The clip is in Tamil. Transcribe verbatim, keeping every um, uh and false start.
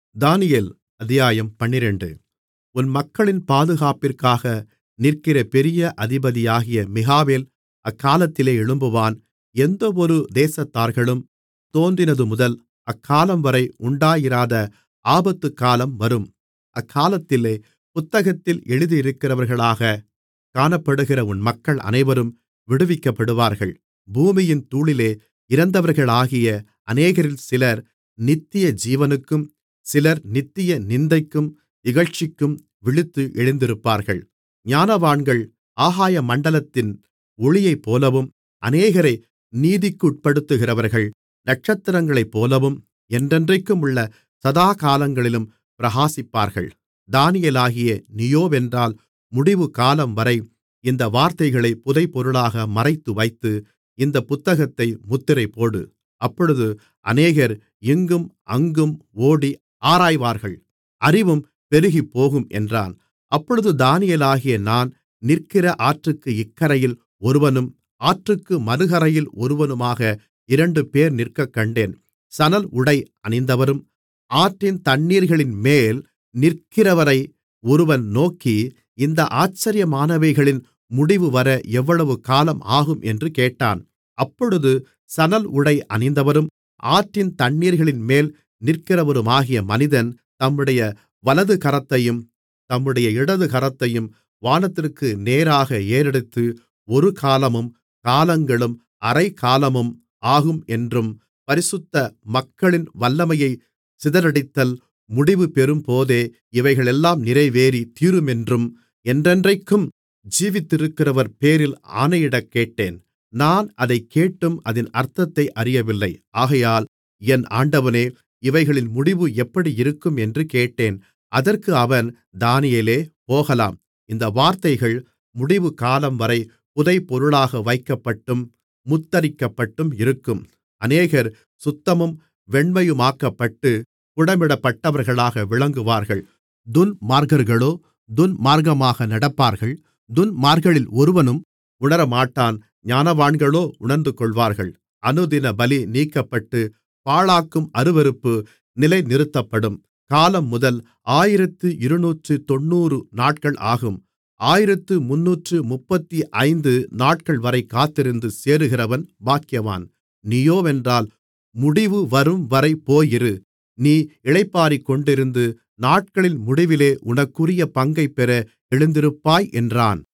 தானியேல் அத்தியாயம் பன்னிரண்டு. உன் மக்களின் பாதுகாப்பிற்காக நிற்கிற பெரிய அதிபதியாகிய மிகாவேல் அக்காலத்திலே எழும்புவான். எந்தவொரு தேசத்தார்களும் தோன்றினதுமுதல் அக்காலம்வரை உண்டாயிராத ஆபத்துக்காலம் வரும். அக்காலத்திலே புத்தகத்தில் எழுதியிருக்கிறவர்களாகக் காணப்படுகிற உன் மக்கள் அனைவரும் விடுவிக்கப்படுவார்கள். பூமியின் தூளிலே இறந்தவர்களாகிய அநேகரில் சிலர் நித்திய ஜீவனுக்கும் சிலர் நித்திய நிந்தைக்கும் இகழ்ச்சிக்கும் விழித்து எழுந்திருப்பார்கள். ஞானவான்கள் ஆகாயமண்டலத்தின் ஒளியைப்போலவும் அநேகரை நீதிக்குட்படுத்துகிறவர்கள் நட்சத்திரங்களைப்போலவும் என்றென்றைக்குமுள்ள சதாகாலங்களிலும் பிரகாசிப்பார்கள். தானியேலாகிய நீயோவென்றால் முடிவுகாலம்வரை இந்த வார்த்தைகளைப் புதைபொருளாக மறைத்துவைத்து இந்தப் புத்தகத்தை முத்திரை போடு. அப்பொழுது அநேகர் இங்கும் அங்கும் ஓடி ஆராய்வார்கள், அறிவும் பெருகிப்போகும் என்றான். அப்பொழுது தானியேலாகிய நான் நிற்கிற ஆற்றுக்கு இக்கரையில் ஒருவனும் ஆற்றுக்கு மறுகரையில் ஒருவனுமாக இரண்டுபேர் நிற்கக்கண்டேன். சணல் உடை அணிந்தவரும் ஆற்றின் தண்ணீர்களின்மேல் நிற்கிறவரை ஒருவன் நோக்கி, இந்த ஆச்சரியமானவைகளின் முடிவுவர எவ்வளவு காலம் ஆகும் என்று கேட்டான். அப்பொழுது சணல் உடை அணிந்தவரும் ஆற்றின் தண்ணீர்களின்மேல் நிற்கிறவருமாகிய மனிதன் தம்முடைய வலதுகரத்தையும் தம்முடைய இடதுகரத்தையும் வானத்திற்கு நேராக ஏறெடுத்து, ஒரு காலமும் காலங்களும் அரைக்காலமும் ஆகும் என்றும், பரிசுத்த மக்களின் வல்லமையைச் சிதறடித்தல் முடிவு பெறும்போதே இவைகளெல்லாம் நிறைவேறி தீருமென்றும், என்றென்றைக்கும் ஜீவித்திருக்கிறவர் பேரில் ஆணையிடக் கேட்டேன். நான் அதைக் கேட்டும் அதின் அர்த்தத்தை அறியவில்லை. ஆகையால் என் ஆண்டவனே, இவைகளின் முடிவு எப்படி இருக்கும் என்று கேட்டேன். அதற்கு அவன், தானியேலே, போகலாம். இந்த வார்த்தைகள் முடிவு காலம்வரை புதைபொருளாக வைக்கப்பட்டும் முத்திரிக்கப்பட்டும் இருக்கும். அநேகர் சுத்தமும் வெண்மையுமாக்கப்பட்டு புடமிடப்பட்டவர்களாக விளங்குவார்கள். துன்மார்க்கர்களோ துன்மார்க்கமாக நடப்பார்கள். துன்மார்க்கரில் ஒருவனும் உணரமாட்டான், ஞானவான்களோ உணர்ந்துகொள்வார்கள். அனுதின பலி நீக்கப்பட்டு பாழாக்கும் அருவருப்பு நிலைநிறுத்தப்படும் காலம் முதல் ஆயிரத்து இருநூற்று தொண்ணூறு நாட்கள் ஆகும். ஆயிரத்து முந்நூற்று முப்பத்தைந்து நாட்கள்வரை காத்திருந்து சேருகிறவன் பாக்கியவான். நீயோவென்றால் முடிவு வரும்வரை போயிரு. நீ இளைப்பாறிக்கொண்டிருந்து நாட்களின் முடிவிலே உனக்குரிய பங்கைப் பெற எழுந்திருப்பாய் என்றான்.